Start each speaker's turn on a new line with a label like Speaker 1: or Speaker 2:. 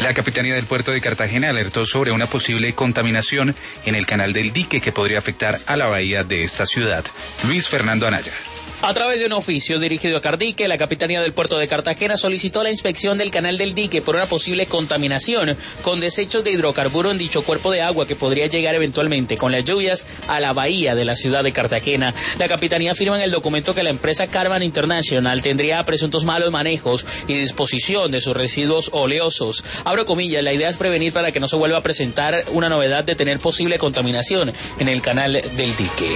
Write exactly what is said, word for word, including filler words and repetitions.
Speaker 1: La Capitanía del Puerto de Cartagena alertó sobre una posible contaminación en el canal del Dique que podría afectar a la bahía de esta ciudad. Luis Fernando Anaya.
Speaker 2: A través de un oficio dirigido a Cardique, la Capitanía del Puerto de Cartagena solicitó la inspección del canal del Dique por una posible contaminación con desechos de hidrocarburo en dicho cuerpo de agua que podría llegar eventualmente con las lluvias a la bahía de la ciudad de Cartagena. La Capitanía afirma en el documento que la empresa Carman International tendría presuntos malos manejos y disposición de sus residuos oleosos. Abro comillas, la idea es prevenir para que no se vuelva a presentar una novedad de tener posible contaminación en el canal del Dique.